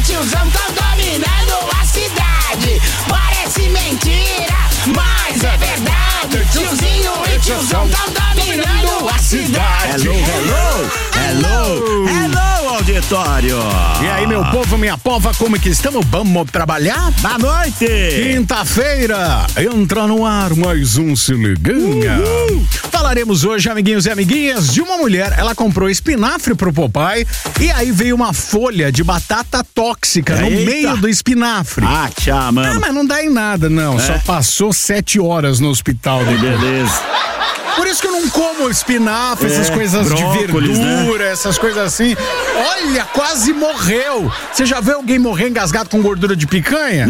e tiozão tão dominando a cidade. Parece mentira, mas é verdade. Tiozinho e tiozão tão dominando a cidade. Hello, auditório. E aí, meu povo, minha pova, como que estamos? Vamos trabalhar? Boa noite. Quinta-feira, entra no ar mais um Se Liganha. Falaremos hoje, amiguinhos e amiguinhas, de uma mulher. Ela comprou espinafre pro papai e aí veio uma folha de batata tóxica no meio do espinafre. Ah, tchau, mano. Mas não dá em nada, não. Só passou 7 horas no hospital. Beleza. Por isso que eu não como espinafre, essas coisas brócolis, de verdura, né? Essas coisas assim. Olha, quase morreu. Você já viu alguém morrer engasgado com gordura de picanha?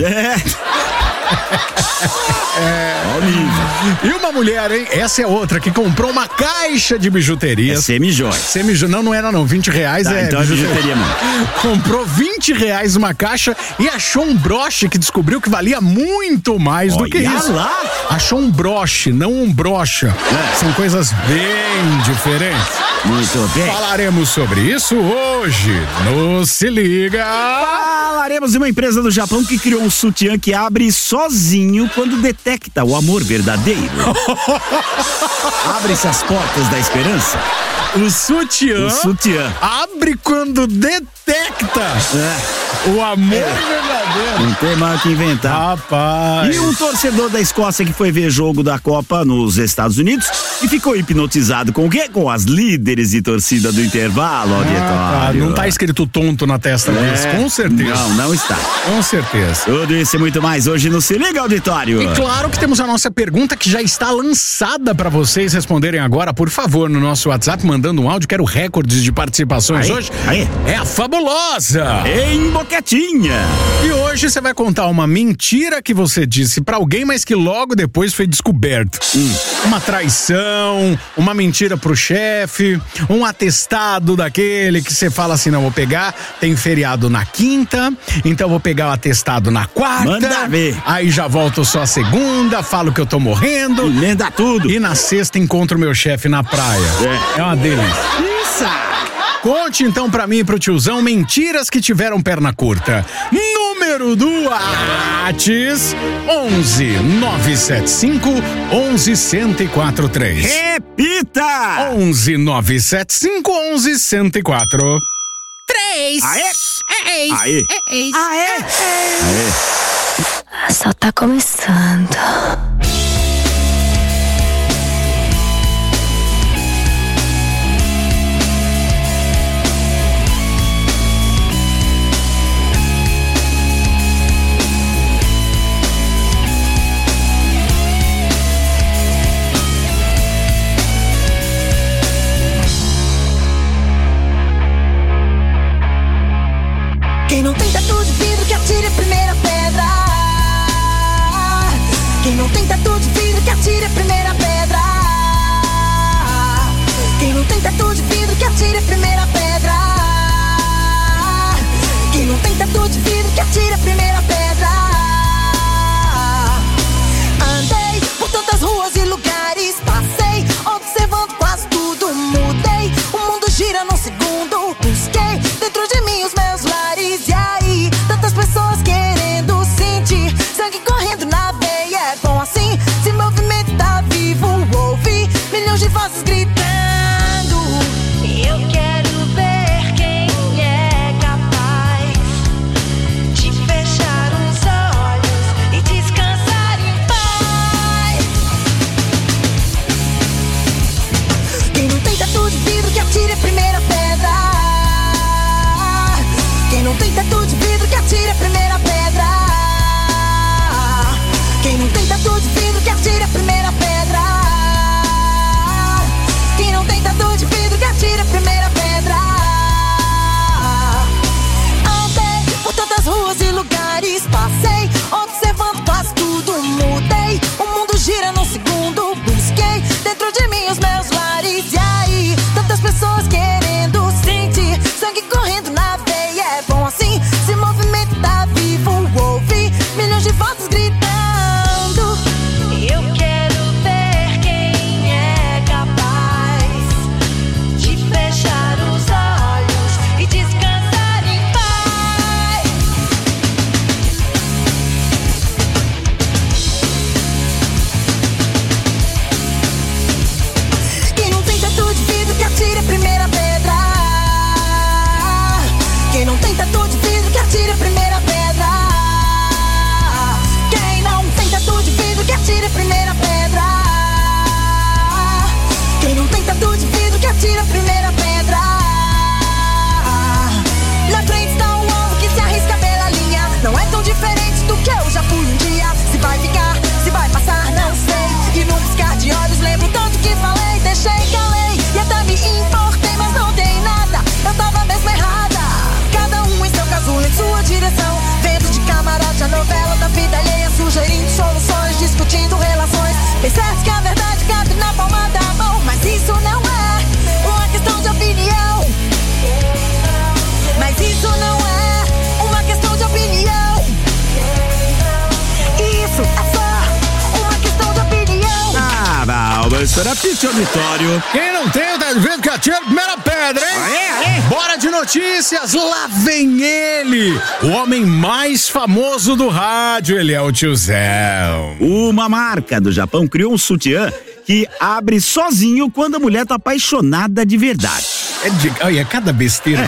E uma mulher, hein? Essa é outra, que comprou uma caixa de bijuterias. É semi-joia. Não era não, R$20 então é bijuteria mesmo. Comprou R$20 uma caixa e achou um broche que descobriu que valia muito mais do que isso. Lá. Achou um broche, não um brocha. São coisas bem diferentes. Muito bem. Falaremos sobre isso hoje no Se Liga. Falaremos de uma empresa do Japão que criou um sutiã que abre sozinho quando detecta o amor verdadeiro. Abre-se as portas da esperança. O sutiã abre quando detecta o amor verdadeiro. Não tem mais o que inventar. Rapaz. E um torcedor da Escócia que foi ver jogo da Copa nos Estados Unidos e ficou hipnotizado com o quê? Com as líderes de torcida do intervalo, auditório. Não tá escrito tonto na testa deles, com certeza. Não está. Com certeza. Tudo isso e muito mais hoje no Se Liga, auditório. E claro que temos a nossa pergunta que já está lançada para vocês responderem agora, por favor, no nosso WhatsApp, mandando um áudio. Quero recordes de participações hoje. É a Fabulosa em Boquetinha. E hoje você vai contar uma mentira que você disse pra alguém, mas que logo depois foi descoberto. Uma traição, uma mentira pro chefe, um atestado daquele que você fala assim, não, vou pegar, tem feriado na quinta, então vou pegar o atestado na quarta. Manda ver. Aí já volto só a segunda, falo que eu tô morrendo. Emenda tudo. E na sexta encontro meu chefe na praia. É uma delícia. Isso. Conte então pra mim e pro tiozão mentiras que tiveram perna curta. Número do Whats 11 975 11 1043. Repita! 11 975 11 1043. Aê! Só tá começando. Quem não tem tatu de vidro que atire a primeira pedra. Quem não tem tatu de vidro que atire a primeira pedra. Quem não tem tatu de vidro que atire a primeira pedra. Quem não tem tatu de vidro que atire a primeira pedra. Andei por tantas ruas e lugares, passei observando quase tudo, mudei. O mundo gira num segundo, busquei dentro de mim os meus lares. E aí, tantas pessoas querendo sentir sangue correndo na veia. É bom assim, se movimento tá vivo. Ouvi milhões de vozes gritando. Eu quero ver quem é capaz de fechar os olhos e descansar em paz. Quem não tem tatu de vidro que atire a primeira pedra. Quem não tem tatu de vidro que atire a primeira pedra. Quem não tem tatu de vidro que atire a primeira pedra. Quem não tem tatu de vidro que atire a primeira pedra. Andei por tantas ruas e lugares, passei observando quase tudo, mudei. O mundo gira num segundo, busquei dentro de mim os meus lares. E aí, tantas pessoas querendo sentir sangue correndo na veia. É bom assim, se movimento tá vivo. Ouvi milhões de vozes gritando. Eu quero ver quem é capaz de fechar os olhos e descansar em paz. Pensasse que a verdade cabe na palma da mão, mas isso não é uma questão de opinião. Mas isso não é uma questão de opinião. Isso é só uma questão de opinião. Ah, Balba, isso era pitch auditório. Quem não tem, tá vendo que atira a primeira pedra, hein? Bora de notícias, lá vem ele, o homem mais famoso do rádio, ele é o Tiozão. Uma marca do Japão criou um sutiã que abre sozinho quando a mulher tá apaixonada de verdade. Olha, cada besteira.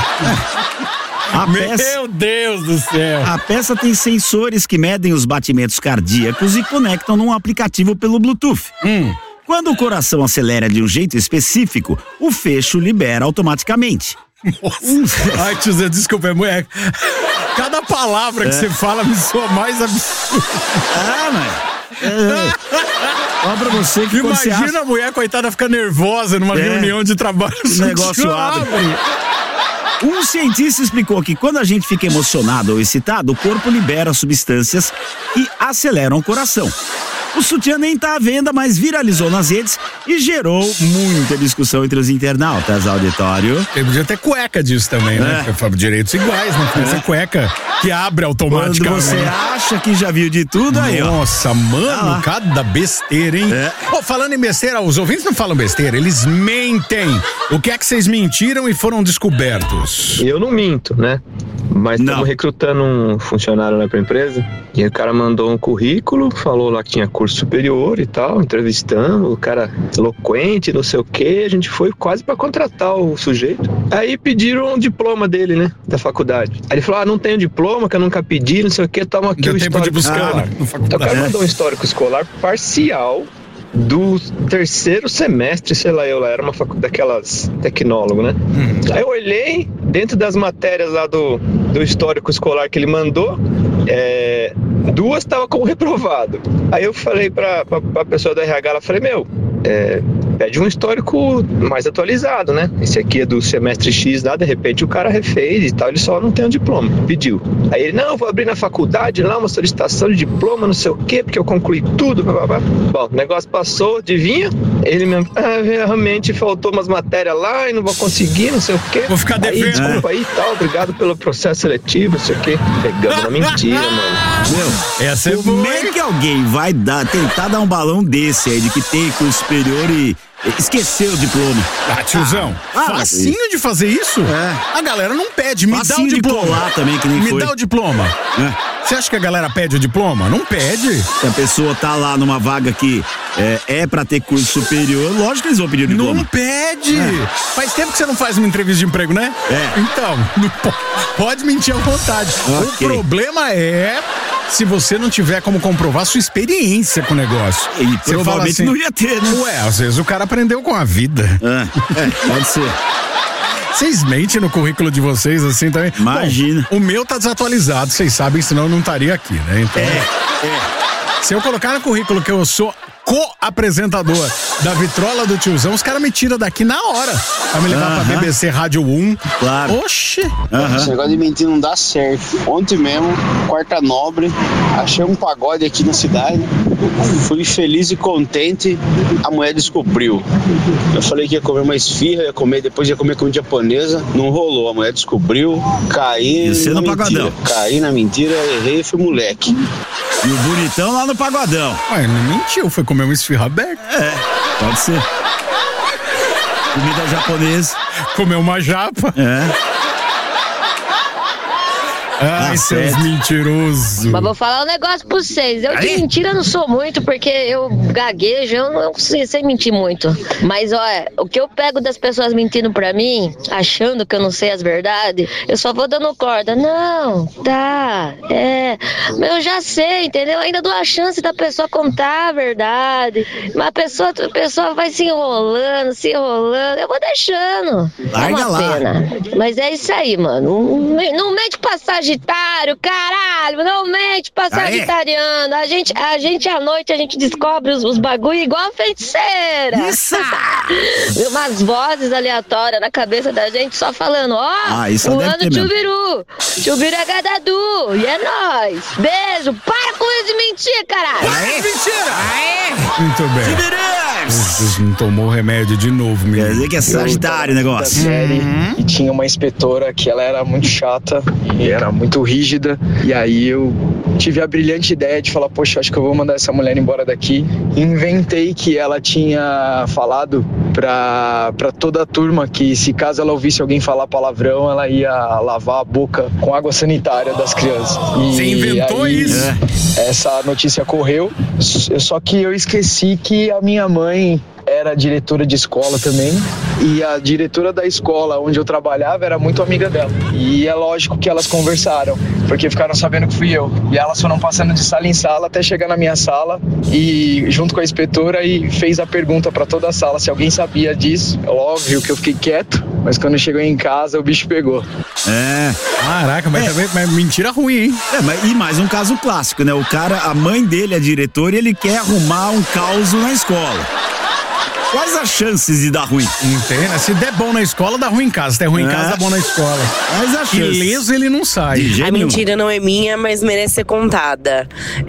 Meu Deus do céu. A peça tem sensores que medem os batimentos cardíacos e conectam num aplicativo pelo Bluetooth. Quando o coração acelera de um jeito específico, o fecho libera automaticamente. Ai, Tiozão, desculpa, é mulher. Cada palavra que você fala me soa mais absurda. Olha pra você que imagina a mulher, coitada, ficar nervosa numa reunião de trabalho. O negócio abre. Um cientista explicou que quando a gente fica emocionado ou excitado, o corpo libera substâncias que aceleram o coração. O sutiã nem tá à venda, mas viralizou nas redes e gerou muita discussão entre os internautas, auditório. Podia ter cueca disso também, né? Porque eu falo direitos iguais, não precisa cueca que abre automaticamente. Quando você acha que já viu de tudo, aí, ó. Nossa, mano, cada besteira, hein? Falando em besteira, os ouvintes não falam besteira, eles mentem. O que é que vocês mentiram e foram descobertos? Eu não minto, né? Mas estamos recrutando um funcionário lá pra empresa e o cara mandou um currículo, falou lá que tinha curso superior e tal, entrevistando, o cara eloquente, não sei o que, a gente foi quase pra contratar o sujeito. Aí pediram um diploma dele, né, da faculdade. Aí ele falou, não tenho diploma, que eu nunca pedi, não sei o que, toma aqui o histórico. Tempo de buscar Então o cara mandou um histórico escolar parcial do terceiro semestre, sei lá, eu lá era uma faculdade daquelas tecnólogo, né? Aí eu olhei dentro das matérias lá do histórico escolar que ele mandou, duas estavam como reprovado. Aí eu falei pra pessoa da RH, ela falei, pede um histórico mais atualizado, né? Esse aqui é do semestre X lá, de repente o cara refez e tal, ele só não tem um diploma, pediu. Aí ele, não, vou abrir na faculdade lá uma solicitação de diploma, não sei o quê, porque eu concluí tudo, blá, blá, blá. Bom, o negócio passou, adivinha? Ele mesmo, realmente faltou umas matérias lá e não vou conseguir, não sei o quê. Vou ficar devendo. Desculpa aí e tal, obrigado pelo processo seletivo, não sei o quê. Pegamos na mentira, mano. Como é que alguém vai tentar dar um balão desse aí, de que tem curso superior e esqueceu o diploma? Tiozão, facinho de fazer isso? A galera não pede, me dá o diploma. De colar também, que nem me foi. dá o diploma. Você acha que a galera pede o diploma? Não pede. Se a pessoa tá lá numa vaga que é pra ter curso superior, lógico que eles vão pedir o diploma. Não pede. Faz tempo que você não faz uma entrevista de emprego, né? Então, pode mentir à vontade. Okay. O problema é se você não tiver como comprovar sua experiência com o negócio. E provavelmente assim, não ia ter, né? Às vezes o cara aprendeu com a vida. Pode ser. Vocês mentem no currículo de vocês assim também? Imagina. Bom, o meu tá desatualizado, vocês sabem, senão eu não estaria aqui, né? Então, se eu colocar no currículo que eu sou co-apresentador da Vitrola do Tiozão, os caras me tiram daqui na hora pra me levar pra BBC Rádio 1. Claro. Oxi. Esse negócio de mentir não dá certo. Ontem mesmo, quarta nobre, achei um pagode aqui na cidade, fui feliz e contente, a mulher descobriu. Eu falei que ia comer uma esfirra, depois ia comer comida japonesa, não rolou, a mulher descobriu, caí no pagodão. Caí na mentira, errei e fui moleque. E o bonitão lá no pagodão. Ué, não mentiu, foi comer uma esfirra aberta. Pode ser. Comida japonesa. Comeu uma japa. Ai, seus mentirosos. Mas vou falar um negócio pra vocês. Eu de mentira não sou muito, porque eu gaguejo, eu não sei mentir muito. Mas, olha, o que eu pego das pessoas mentindo pra mim, achando que eu não sei as verdades, eu só vou dando corda. Não, tá, mas eu já sei, entendeu? Ainda dou a chance da pessoa contar a verdade. Mas a pessoa vai se enrolando, eu vou deixando. Larga é uma lá. pena. Mas é isso aí, mano. Não mente passagem Sagitário, caralho, não mente pra sagitariano. A gente à noite, a gente descobre os bagulho igual a feiticeira. Isso! Umas vozes aleatórias na cabeça da gente só falando, isso deve ter mesmo. Chubiru é gadadu, e é nóis. Beijo, para com isso de mentir, caralho. Mentira! Muito bem. Chubiru! Você não tomou remédio de novo, menino. Quer dizer que é Sagitário o negócio. Série, e tinha uma inspetora que ela era muito chata e era muito rígida, e aí eu tive a brilhante ideia de falar, poxa, acho que eu vou mandar essa mulher embora daqui. Inventei que ela tinha falado pra toda a turma que se caso ela ouvisse alguém falar palavrão, ela ia lavar a boca com água sanitária das crianças. E você inventou aí, isso? Essa notícia correu, só que eu esqueci que a minha mãe era diretora de escola também, e a diretora da escola onde eu trabalhava era muito amiga dela. E é lógico que elas conversaram, porque ficaram sabendo que fui eu. E elas foram passando de sala em sala até chegar na minha sala, e junto com a inspetora, e fez a pergunta pra toda a sala se alguém sabia disso. Óbvio que eu fiquei quieto, mas quando chegou em casa o bicho pegou. Caraca, mas mentira ruim, hein? E mais um caso clássico, né? A mãe dele é diretora e ele quer arrumar um caos na escola. Quais as chances de dar ruim? Entende? Se der bom na escola, dá ruim em casa. Se der ruim em casa, dá bom na escola. Mas a chance. Ileso ele não sai. A mentira não é minha, mas merece ser contada.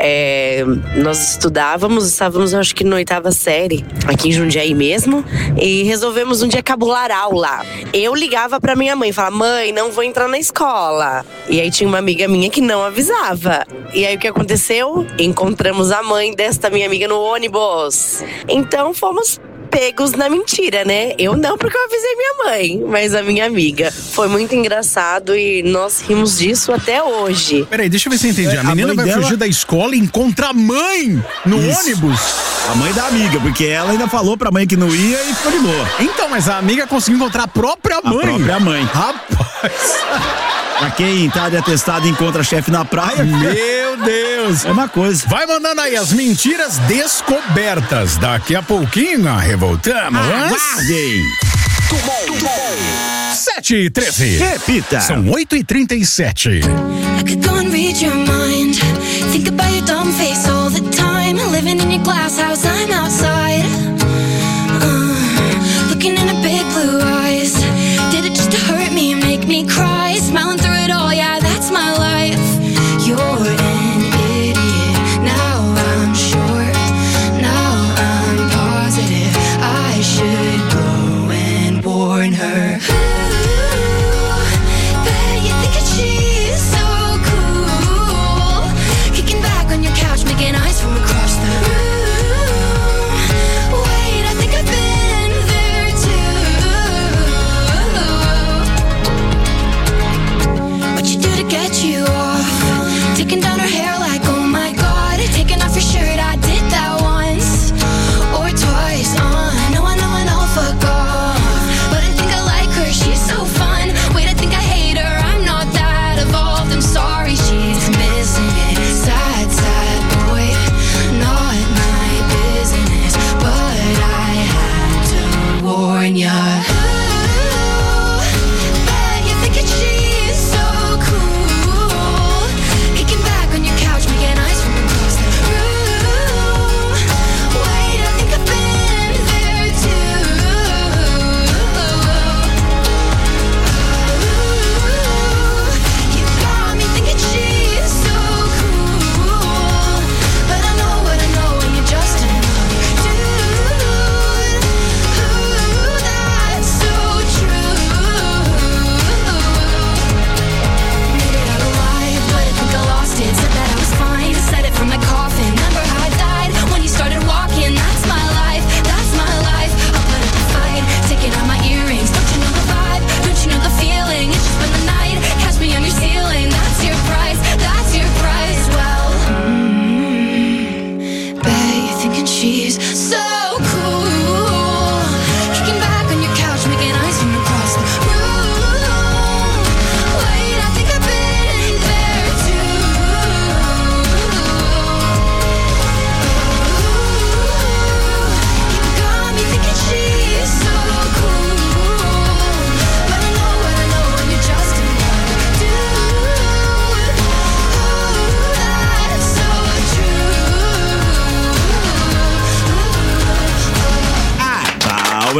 Nós estávamos acho que na 8ª série, aqui em Jundiaí mesmo, e resolvemos um dia cabular aula. Eu ligava pra minha mãe e falava, mãe, não vou entrar na escola. E aí tinha uma amiga minha que não avisava. E aí o que aconteceu? Encontramos a mãe desta minha amiga no ônibus. Então fomos pegos na mentira, né? Eu não, porque eu avisei minha mãe, mas a minha amiga. Foi muito engraçado e nós rimos disso até hoje. Peraí, deixa eu ver se eu entendi. A menina vai fugir da escola e encontra a mãe no ônibus. A mãe da amiga, porque ela ainda falou pra mãe que não ia e ficou de boa. Então, mas a amiga conseguiu encontrar a própria mãe. A própria mãe. Rapaz. Pra quem tá de atestado e encontra chefe na praia. Meu Deus. É uma coisa. Vai mandando aí as mentiras descobertas. Daqui a pouquinho, revoltamos. Aguardem. 7h13. Repita. São 8h37. I could go and read your mind. Think about your dumb face all the time. Living in your glass house, I'm outside. Looking in a big blue eyes. Did it just to hurt me and make me cry? Smiling through it all, yeah, that's my life. You're an idiot. Now I'm sure. Now I'm positive. I should go and warn her.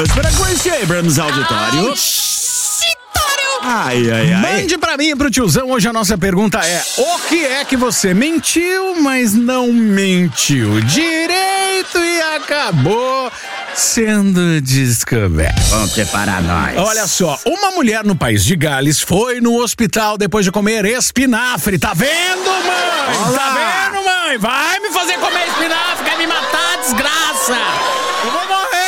Vamos para Grace Abrams Auditório. Ai. Mande pra mim e pro tiozão. Hoje a nossa pergunta é: o que é que você mentiu, mas não mentiu direito e acabou sendo descoberto? Vamos preparar nós. Olha só, uma mulher no país de Gales foi no hospital depois de comer espinafre. Tá vendo, mãe? Olá. Tá vendo, mãe? Vai me fazer comer espinafre, quer me matar, desgraça! Eu vou morrer!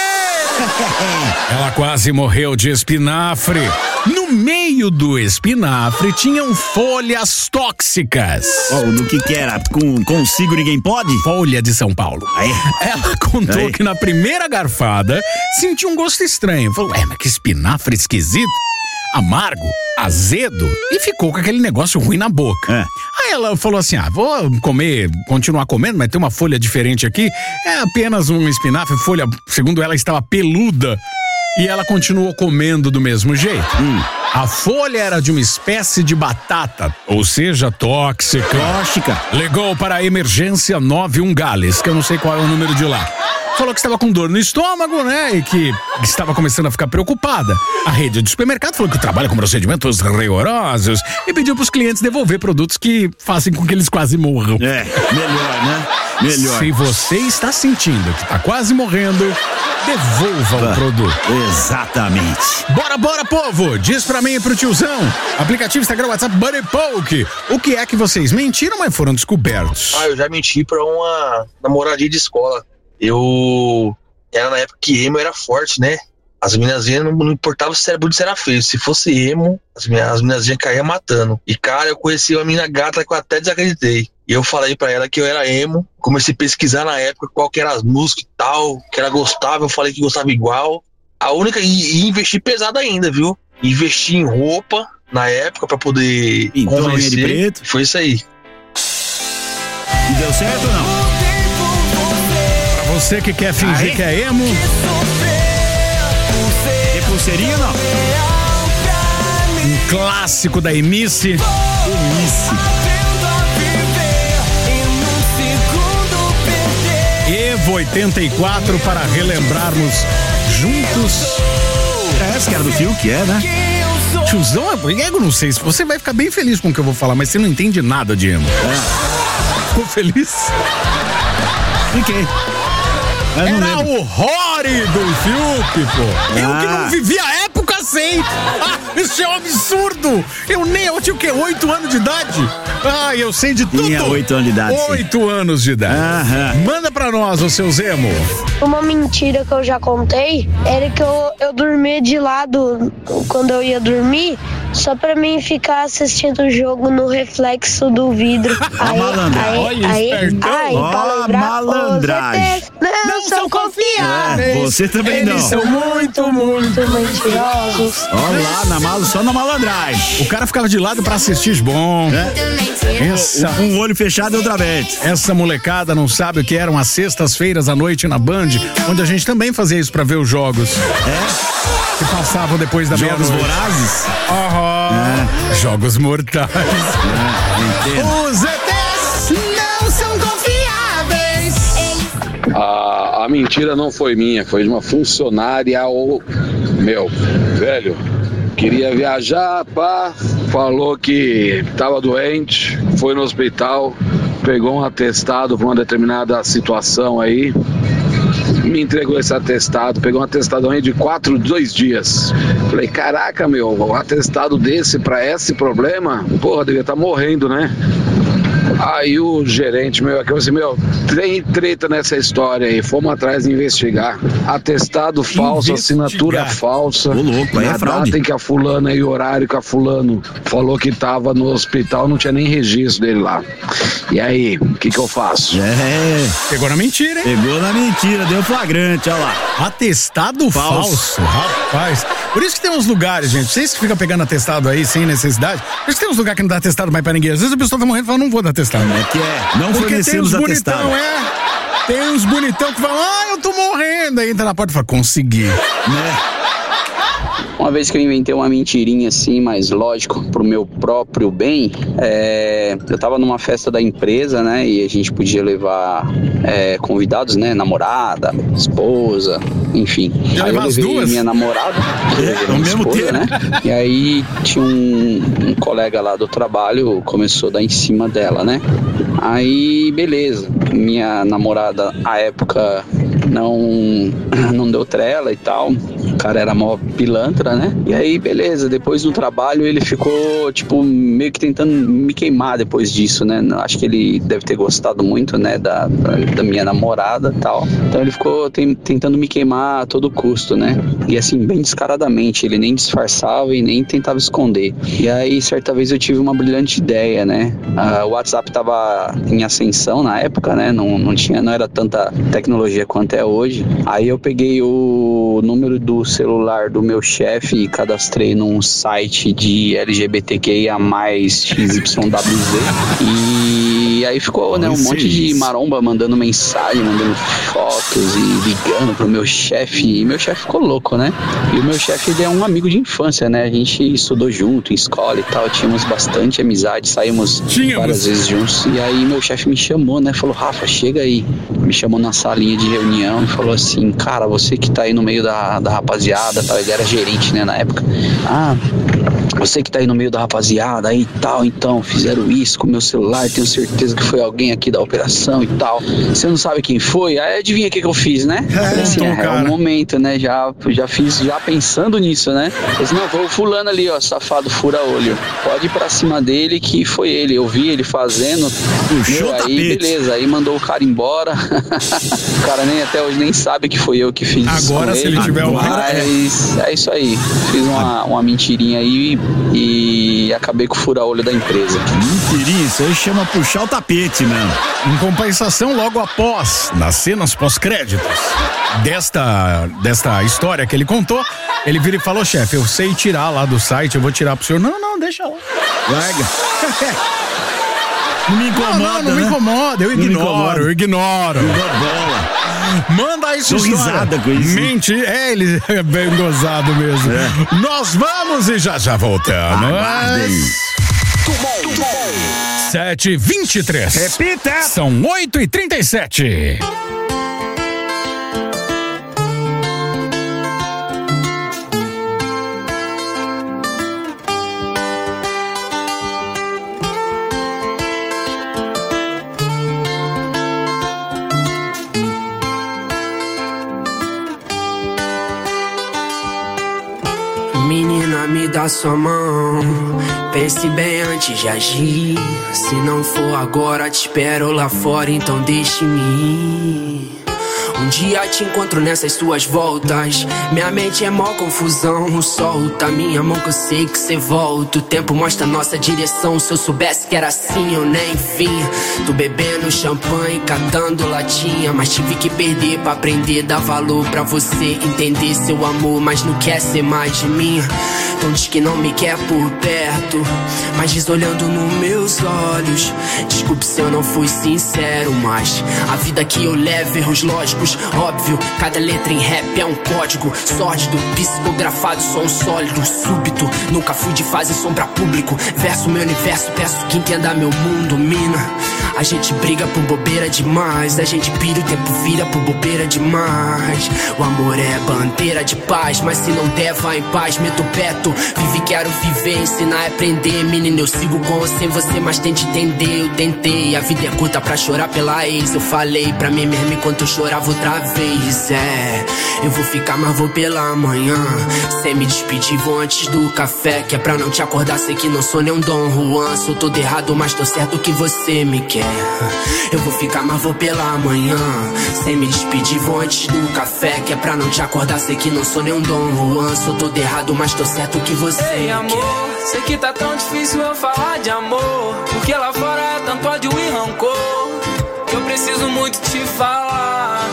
Ela quase morreu de espinafre. No meio do espinafre tinham folhas tóxicas. No que era? Consigo ninguém pode? Folha de São Paulo. Aí. Ela contou que na primeira garfada sentiu um gosto estranho. Falou, mas que espinafre esquisito. Amargo, azedo, e ficou com aquele negócio ruim na boca. Aí ela falou assim, vou continuar comendo, mas tem uma folha diferente aqui. É apenas um espinafre, folha, segundo ela, estava peluda. E ela continuou comendo do mesmo jeito. A folha era de uma espécie de batata, ou seja, tóxica. Ligou para a emergência 91 Gales, que eu não sei qual é o número de lá. Falou que estava com dor no estômago, né? E que estava começando a ficar preocupada. A rede de supermercado falou que trabalha com procedimentos rigorosos e pediu para os clientes devolver produtos que fazem com que eles quase morram. Melhor, né? Melhor. Se você está sentindo que está quase morrendo, devolva o produto. Exatamente. Bora, povo! Diz pra mim e pro tiozão. Aplicativo Instagram, WhatsApp, Buddy Poke. O que é que vocês mentiram, mas foram descobertos? Eu já menti pra uma namoradinha de escola. Era na época que emo era forte, né? As meninas não importava se era bonito ou se era feio. Se fosse emo, as meninas caíam matando. E, cara, eu conheci uma menina gata que eu até desacreditei. E eu falei pra ela que eu era emo. Comecei a pesquisar na época qual que eram as músicas e tal, que ela gostava. Eu falei que gostava igual. A única... E investi pesado ainda, viu? Investi em roupa na época pra poder convencer. De preto. Foi isso aí. E deu certo ou não? Pra você que quer fingir que é emo... Tem pulseirinha ou não? Um clássico da Emice. Evo 84 para relembrarmos juntos. Essa que era do Fiuk, né? Tiozão, eu não sei se você vai ficar bem feliz com o que eu vou falar, mas você não entende nada de emo. Ficou feliz? Fiquei. Era o Rory do Fiuk, pô. Eu que não vivia a época sem. Isso é um absurdo. Eu tinha o quê? 8 anos de idade? Eu sei de tudo. Tinha 8 anos de idade. 8 anos de idade. Manda pra nós o seu Zemo. Uma mentira que eu já contei era que eu dormia de lado quando eu ia dormir, só pra mim ficar assistindo o jogo no reflexo do vidro. Malandragem. Não são confiáveis. Você também Eles não. são muito mentirosos. Olha lá, só na malandragem. O cara ficava de lado pra assistir bom. Um olho fechado e outro aberto. Essa molecada não sabe o que eram as sextas-feiras à noite na Band, onde a gente também fazia isso pra ver os jogos. Que passavam depois da meia-noite. Jogos vorazes? Jogos mortais. Os ETs não são confiáveis. A mentira não foi minha, foi de uma funcionária velho. Queria viajar, falou que estava doente, foi no hospital, pegou um atestado para uma determinada situação aí, me entregou esse atestado, pegou um atestado aí de 2 dias. Falei, caraca, um atestado desse para esse problema? Porra, devia estar morrendo, né? Aí o gerente aqui falou assim, tem treta nessa história aí, fomos atrás de investigar. Atestado falso, assinatura falsa. Louco, aí é fraude. Data em que a fulana e o horário que a fulano falou que tava no hospital, não tinha nem registro dele lá. E aí, o que eu faço? Pegou na mentira, hein? Pegou na mentira, deu flagrante, olha lá. Atestado falso. Rapaz. Por isso que tem uns lugares, gente, vocês que ficam pegando atestado aí sem necessidade, por isso que tem uns lugares que não dá atestado mais pra ninguém. Às vezes a pessoa tá morrendo e fala, não vou dar atestado. Não fornecemos atestado. Tem uns bonitão que falam, eu tô morrendo. Aí entra na porta e fala, consegui. Uma vez que eu inventei uma mentirinha assim, mas lógico, pro meu próprio bem, eu tava numa festa da empresa, né? E a gente podia levar convidados, né? Namorada, esposa, enfim. Já aí eu levei duas? minha namorada, minha esposa, né? E aí tinha um colega lá do trabalho, começou a dar em cima dela, né? Aí, beleza. Minha namorada, à época, não deu trela e tal. O cara era mó pilantra, né? E aí, beleza. Depois no trabalho, ele ficou, tipo, meio que tentando me queimar depois disso, né? Acho que ele deve ter gostado muito, né? Da minha namorada e tal. Então ele ficou tentando me queimar a todo custo, né? E assim, bem descaradamente. Ele nem disfarçava e nem tentava esconder. E aí, certa vez eu tive uma brilhante ideia, né? O WhatsApp tava em ascensão na época, né? Não era tanta tecnologia quanto é hoje. Aí eu peguei o número do celular do meu chefe e cadastrei num site de LGBTQIA+, XYWZ. E aí ficou, né, um monte de maromba mandando mensagem, mandando fotos e ligando pro meu chefe. E meu chefe ficou louco, né? E o meu chefe, ele é um amigo de infância, né? A gente estudou junto em escola e tal, tínhamos bastante amizade, saímos várias vezes juntos. E aí meu chefe me chamou, né? Falou, Rafa, chega aí. Me chamou na salinha de reunião e falou assim, cara, você que tá aí no meio da rapaziada, tal. Ele era gerente, né, na época. Você que tá aí no meio da rapaziada aí e tal, então, fizeram isso com o meu celular, tenho certeza que foi alguém aqui da operação e tal. Você não sabe quem foi? Aí adivinha o que eu fiz, né? É um momento, né? Já fiz, já pensando nisso, né? Eu disse, não, foi o fulano ali, ó, safado fura-olho. Pode ir pra cima dele que foi ele. Eu vi ele fazendo. Aí, beleza. Aí mandou o cara embora. O cara até hoje nem sabe que foi eu que fiz isso. Agora, se ele tiver o Mas é isso aí. Fiz uma mentirinha aí e acabei com o fura-olho da empresa. Mentirinha, isso aí chama puxar o tapete, mano. Em compensação, logo após, nas cenas pós-créditos desta história que ele contou, ele vira e falou, chefe, eu sei tirar lá do site, eu vou tirar pro senhor. Não, deixa lá. Larga. Não me incomoda, não me incomoda, eu ignoro. Manda aí sua história. Risada com isso. Ele é bem gozado mesmo. Nós vamos e já voltamos. 7h23. Repita. São 8h37. Menina, me dá sua mão. Pense bem antes de agir. Se não for agora, te espero lá fora, então deixe-me ir. Um dia te encontro nessas suas voltas. Minha mente é mó confusão. Solta minha mão que eu sei que cê volta. O tempo mostra nossa direção. Se eu soubesse que era assim, eu nem vim. Tô bebendo champanhe, catando latinha, mas tive que perder pra aprender. Dar valor pra você entender seu amor, mas não quer ser mais de mim. Então diz que não me quer por perto, mas diz olhando nos meus olhos. Desculpe se eu não fui sincero, mas a vida que eu levo, erros lógicos, óbvio. Cada letra em rap é um código sórdido, psicografado, som sólido, súbito. Nunca fui de fazer som pra público. Verso meu universo, peço que entenda meu mundo, mina. A gente briga por bobeira demais, a gente pira, o tempo vira por bobeira demais. O amor é bandeira de paz, mas se não der, vai em paz. Meto o peto, vive, quero viver, ensinar é aprender. Menina, eu sigo com ou sem você, mas tente entender. Eu tentei, a vida é curta pra chorar pela ex. Eu falei pra mim mesmo enquanto eu chorava outra vez. Eu vou ficar, mas vou pela manhã. Sem me despedir, vou antes do café, que é pra não te acordar, sei que não sou nem um Dom Juan. Sou todo errado, mas tô certo que você me quer. Eu vou ficar, mas vou pela manhã. Sem me despedir, vou antes do café, que é pra não te acordar, sei que não sou nem um Dom Juan. Sou todo errado, mas tô certo que você me amor, quer. Sei que tá tão difícil eu falar de amor, porque lá fora é tanto ódio e rancor, que eu preciso muito te falar.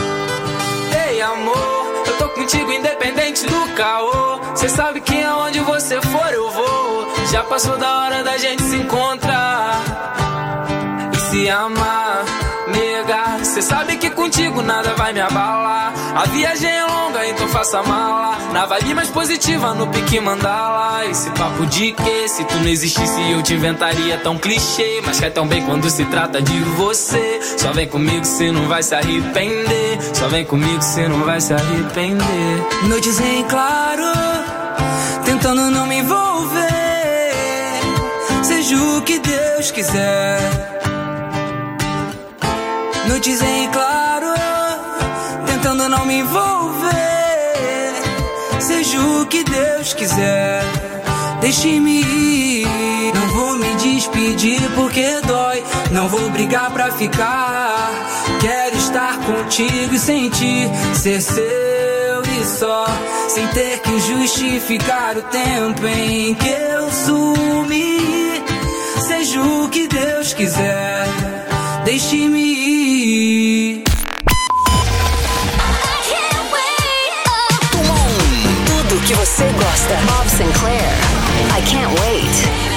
Ei amor, eu tô contigo independente do caô. Cê sabe que aonde você for eu vou. Já passou da hora da gente se encontrar e se amar, nega. Cê sabe que contigo nada vai me abalar. A viagem é longa, então faça mala. Na vibe mais positiva, no pique mandala. Esse papo de que se tu não existisse eu te inventaria tão clichê. Mas cai tão bem quando se trata de você. Só vem comigo, cê não vai se arrepender. Só vem comigo, cê não vai se arrepender. Noites em claro, tentando não me envolver. Seja o que Deus quiser. Noites em claro, tentando não me envolver. Seja o que Deus quiser. Deixe-me ir, não vou me despedir porque dói. Não vou brigar pra ficar. Quero estar contigo e sentir ser seu e só, sem ter que justificar o tempo em que eu sumi. Seja o que Deus quiser, deixe-me ir. Tudo que você gosta. Bob Sinclair, I Can't Wait.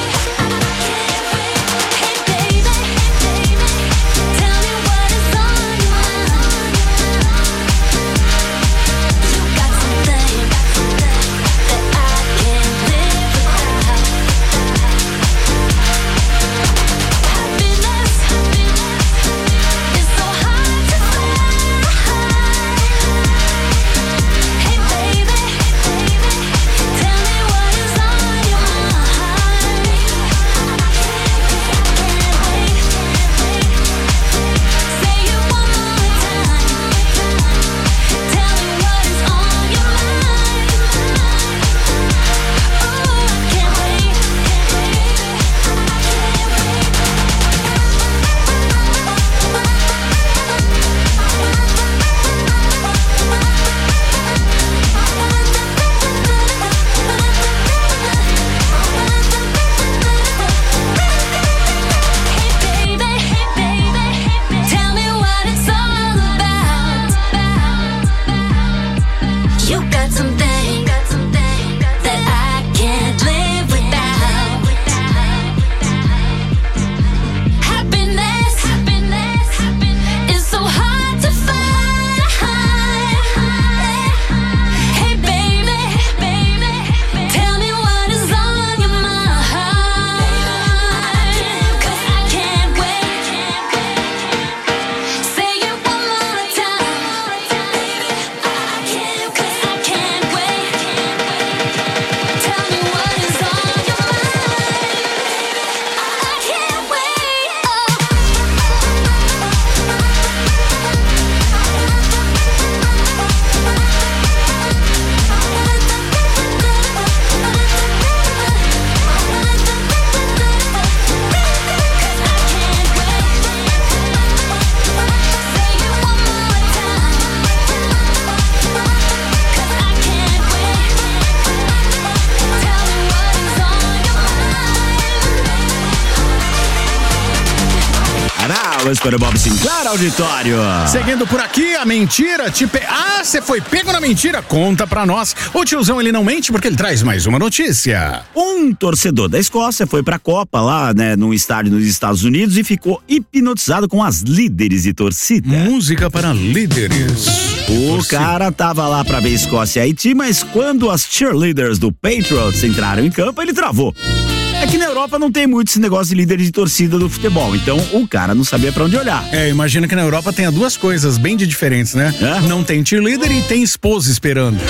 Para o Bob Sinclair, auditório. Seguindo por aqui, a mentira você foi pego na mentira? Conta pra nós. O tiozão, ele não mente porque ele traz mais uma notícia. Um torcedor da Escócia foi pra Copa lá, né, num estádio nos Estados Unidos e ficou hipnotizado com as líderes de torcida. Música para líderes. O cara tava lá pra ver Escócia e Haiti, mas quando as cheerleaders do Patriots entraram em campo, ele travou. É que na Europa não tem muito esse negócio de líder de torcida do futebol, então o cara não sabia pra onde olhar. Imagina que na Europa tenha duas coisas bem diferentes, né? Não tem cheerleader e tem esposa esperando.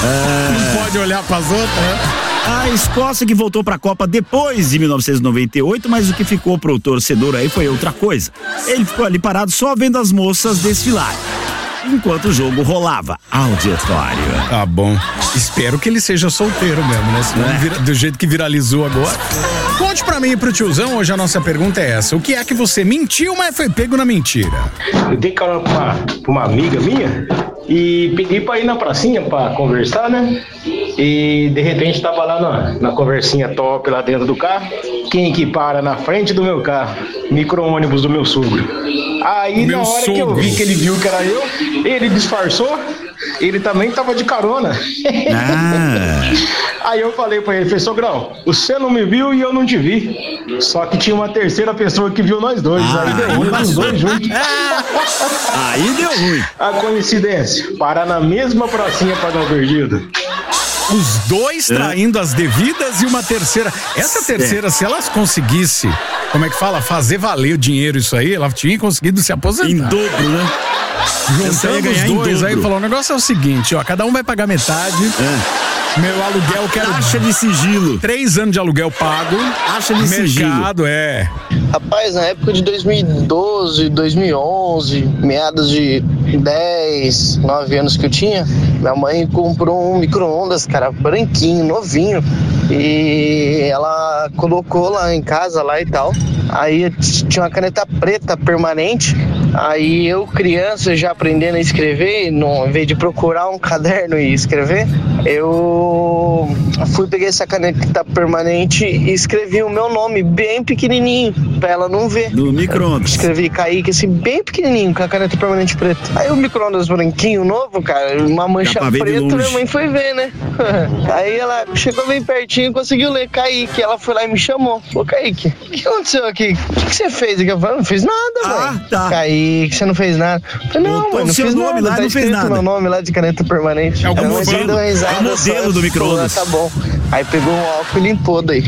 Não pode olhar pras outras, né? A Escócia que voltou pra Copa depois de 1998, mas o que ficou pro torcedor aí foi outra coisa. Ele ficou ali parado só vendo as moças desfilarem, enquanto o jogo rolava. Auditório. Tá bom. Espero que ele seja solteiro mesmo, né? Senão do jeito que viralizou agora. Conte pra mim e pro tiozão, hoje a nossa pergunta é essa. O que é que você mentiu, mas foi pego na mentira? Eu dei carona pra uma amiga minha e pedi pra ir na pracinha pra conversar, né? E de repente tava lá na conversinha top lá dentro do carro. Quem que para na frente do meu carro? Micro-ônibus do meu sogro. Aí na hora que eu vi que ele viu que era eu, ele disfarçou. Ele também tava de carona. Aí eu falei pra ele, sogrão, você não me viu e eu não te vi. Só que tinha uma terceira pessoa que viu nós dois. Aí deu ruim, os dois juntos. Aí deu ruim. A coincidência, parar na mesma pracinha pra dar perdido. Os dois traindo as devidas e uma terceira. Essa terceira, se elas conseguisse, como é que fala? Fazer valer o dinheiro, isso aí, ela tinha conseguido se aposentar. Em dobro, né? Juntando os dois aí, falou: o negócio é o seguinte, ó, cada um vai pagar metade. Meu aluguel, quero. Taxa de sigilo. 3 anos de aluguel pago. Taxa de sigilo. Mercado, Rapaz, na época de 2012, 2011, meados de 10, 9 anos que eu tinha, minha mãe comprou um micro-ondas, cara, branquinho, novinho. E ela colocou lá em casa lá e tal. Aí tinha uma caneta preta permanente. Aí eu, criança, já aprendendo a escrever, em vez de procurar um caderno e escrever, eu peguei essa caneta permanente e escrevi o meu nome bem pequenininho, pra ela não ver. No micro-ondas. Escrevi Kaique assim, bem pequenininho, com a caneta permanente preta. Aí o micro-ondas branquinho, novo, cara, uma mancha preta, minha mãe foi ver, né? Aí ela chegou bem pertinho e conseguiu ler Kaique. Ela foi lá e me chamou. Falou, Kaique, o que aconteceu aqui? O que você fez aqui? Eu falei, não fiz nada, mãe. Tá. Kaique, você não fez nada. Eu falei, não, mãe, não fiz nada. Lá, tá não fez nada. Meu nome lá de caneta permanente. É o modelo do micro-ondas. Tá bom. Aí pegou um álcool e limpou daí.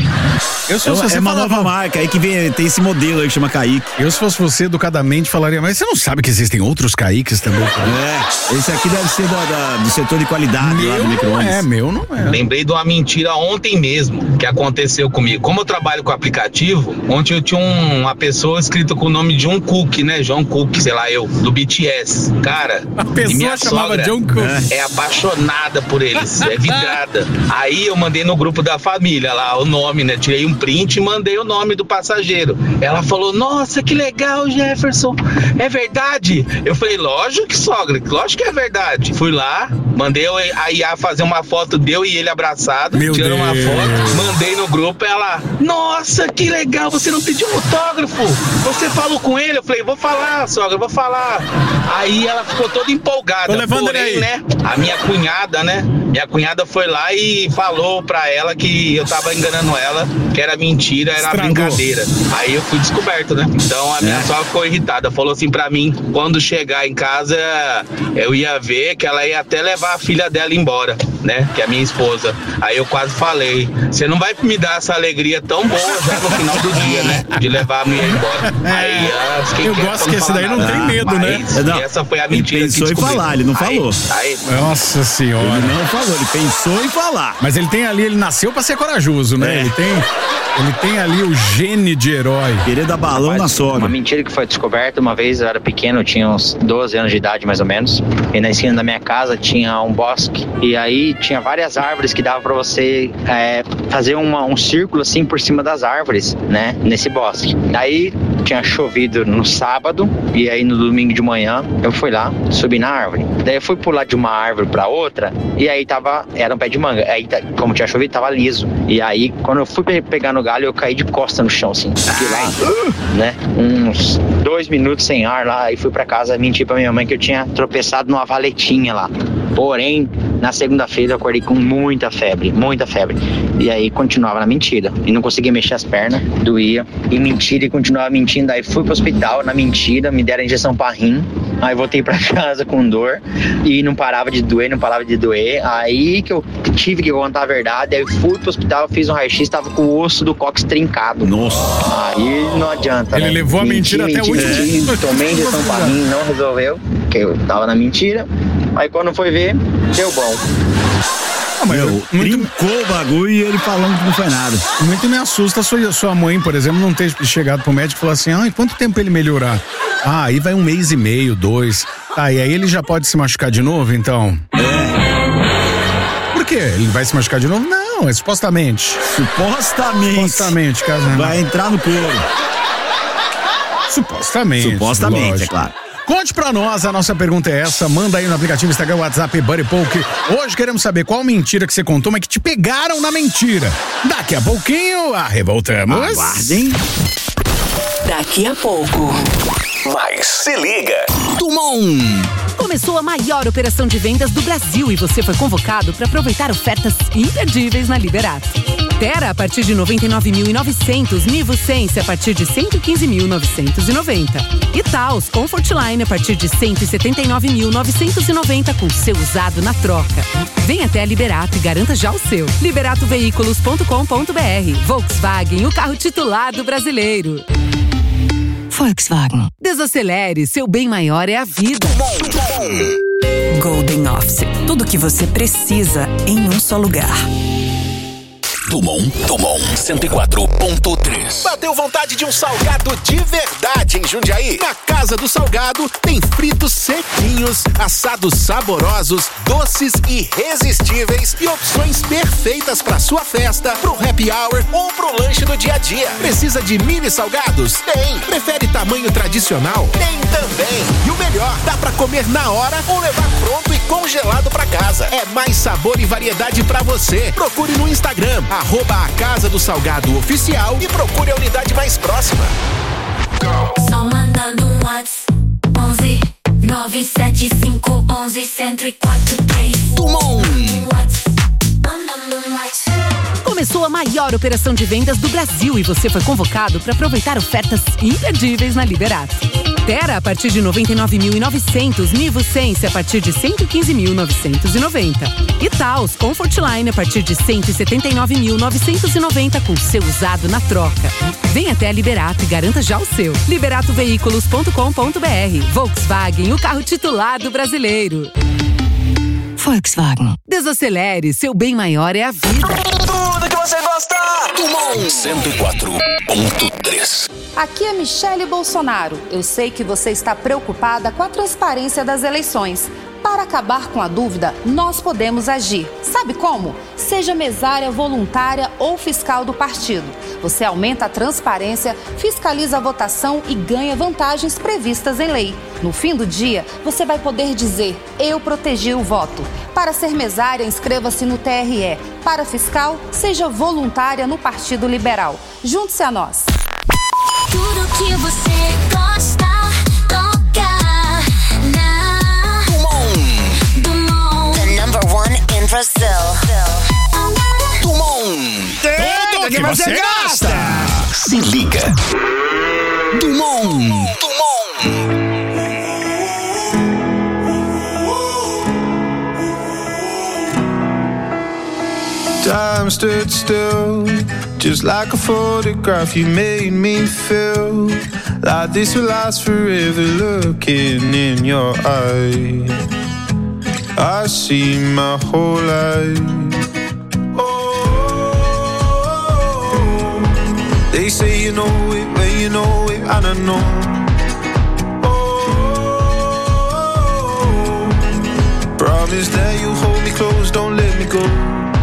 É uma nova marca aí que tem esse modelo aí que chama Kaique. Eu, se fosse você, educadamente, falaria, mas você não sabe que existem outros Kaiques também? Esse aqui deve ser do setor de qualidade lá do micro-ondas. Meu não é. Lembrei de uma mentira ontem mesmo que aconteceu comigo. Como eu trabalho com aplicativo, ontem eu tinha uma pessoa escrita com o nome de John Cook, né? John Cook, sei lá eu, do BTS. Cara, a pessoa e minha chamava sogra John Cook. É apaixonada por eles, é vidrada. Aí eu mandei no grupo da família lá o nome, né? Tirei um print e mandei o nome do passageiro. Ela falou, nossa, que legal, Jefferson. É verdade? Eu falei, lógico, sogra, lógico que é verdade. Fui lá, mandei a IA fazer uma foto deu e ele abraçado, tirando uma foto, mandei no grupo, ela, nossa, que legal, você não pediu autógrafo? Você falou com ele? Eu falei, vou falar, sogra, vou falar. Aí ela ficou toda empolgada. Porém, né, a minha cunhada, né, foi lá e falou pra ela que eu tava enganando ela, que era mentira, era brincadeira. Aí eu fui descoberto, né? Então a minha sogra ficou irritada, falou assim pra mim, quando chegar em casa, eu ia ver que ela ia até levar a filha dela embora, né? Que é a minha esposa. Aí eu quase falei, você não vai me dar essa alegria tão boa já no final do dia, né? De levar a minha embora. Aí eu gosto que esse daí não tem medo, né? Essa foi a mentira. Ele pensou em falar, ele não falou. Nossa senhora. Ele não falou, ele pensou em falar. Mas ele tem ali, ele nasceu pra ser corajoso, né? Ele tem ali o gene de herói. Querer dar balão na sogra. Uma mentira que foi descoberta uma vez, eu era pequeno, eu tinha uns 12 anos de idade mais ou menos, e na esquina da minha casa tinha um bosque, e aí tinha várias árvores que dava pra você fazer um círculo assim por cima das árvores, né, nesse bosque. Aí tinha chovido no sábado, e aí no domingo de manhã eu fui lá, subi na árvore. Daí eu fui pular de uma árvore pra outra, e aí era um pé de manga, aí como tinha chovido, tava liso. E aí quando eu fui pegar no galho, eu caí de costa no chão, assim. Fiquei lá, né, uns 2 minutos sem ar lá, e fui pra casa mentir pra minha mãe que eu tinha tropeçado numa valetinha lá. Porém, na segunda-feira eu acordei com muita febre. E aí continuava na mentira. E não conseguia mexer as pernas, doía. E mentira, e continuava mentindo. Aí fui pro hospital, na mentira, me deram injeção pra rim. Aí voltei pra casa com dor. E não parava de doer. Aí que eu tive que contar a verdade. Aí fui pro hospital, fiz um raio-x, tava com o osso do cóccix trincado. Nossa. Aí não adianta, ele levou a mentira até o último. Tomei injeção pra rim, não resolveu. Porque eu tava na mentira. Aí quando foi ver, deu bom. Brincou o bagulho e ele falando que não foi nada. Muito me assusta sua mãe, por exemplo, não ter chegado pro médico e falar assim, quanto tempo ele melhorar? Aí vai 1 mês e meio, 2. Tá, e aí ele já pode se machucar de novo, então? Por quê? Ele vai se machucar de novo? Não, é supostamente. Supostamente, cara. Vai entrar no couro. Supostamente, é claro. Conte pra nós, a nossa pergunta é essa, manda aí no aplicativo Instagram, WhatsApp, Buddy Poke. Hoje queremos saber qual mentira que você contou, mas que te pegaram na mentira. Daqui a pouquinho, voltamos. Aguardem. Daqui a pouco. Mas se liga. Tumon. Começou a maior operação de vendas do Brasil e você foi convocado para aproveitar ofertas imperdíveis na Liberato. Terra a partir de 99.900, Nivo Sense a partir de 115.990. E Taos Comfortline a partir de 179.990 com seu usado na troca. Vem até a Liberato e garanta já o seu. Liberatoveículos.com.br. Volkswagen, o carro titular do brasileiro. Volkswagen. Desacelere, seu bem maior é a vida. Golden Office. Tudo que você precisa em um só lugar. Dumont 104.3. Bateu vontade de um salgado de verdade em Jundiaí? Na Casa do Salgado tem fritos sequinhos, assados saborosos, doces irresistíveis e opções perfeitas para sua festa, pro happy hour ou pro lanche do dia a dia. Precisa de mini salgados? Tem. Prefere tamanho tradicional? Tem também. E o melhor, dá para comer na hora ou levar pronto e congelado para casa. É mais sabor e variedade para você. Procure no Instagram @a Casa do Salgado Oficial e procure a unidade mais próxima. Só mandando um WhatsApp 11 975 11 1043. Dumont. Começou a maior operação de vendas do Brasil e você foi convocado para aproveitar ofertas imperdíveis na Liberato. Terra a partir de 99.900, Nivo Sense a partir de 115.990. E Taos Comfortline a partir de 179.990 com seu usado na troca. Vem até a Liberato e garanta já o seu. Liberatoveículos.com.br. Volkswagen, o carro titular do brasileiro. Volkswagen. Desacelere, seu bem maior é a vida. Tudo que você gosta. Dumont 104.3. Aqui é Michele Bolsonaro. Eu sei que você está preocupada com a transparência das eleições. Para acabar com a dúvida, nós podemos agir. Sabe como? Seja mesária, voluntária ou fiscal do partido. Você aumenta a transparência, fiscaliza a votação e ganha vantagens previstas em lei. No fim do dia, você vai poder dizer: eu protegi o voto. Para ser mesária, inscreva-se no TRE. Para fiscal, seja voluntária no Partido Liberal. Junte-se a nós. Tudo que você gosta, toca na Dumont. The number one in Brazil. Dumont. Tudo que você gosta. Se liga. Dumont. Time stood still, just like a photograph. You made me feel like this will last forever. Looking in your eyes, I see my whole life. Oh, they say you know it when you know it, and I know. Oh, promise that you'll hold me close, don't let me go.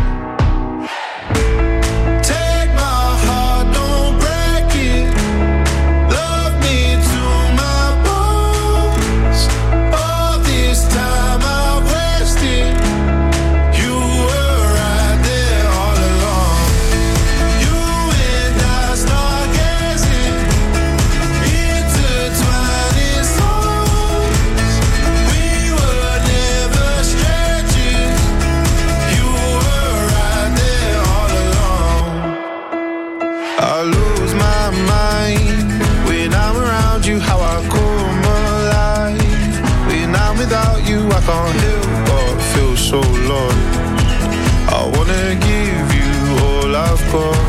Can't help but feel so lost. I wanna give you all I've got.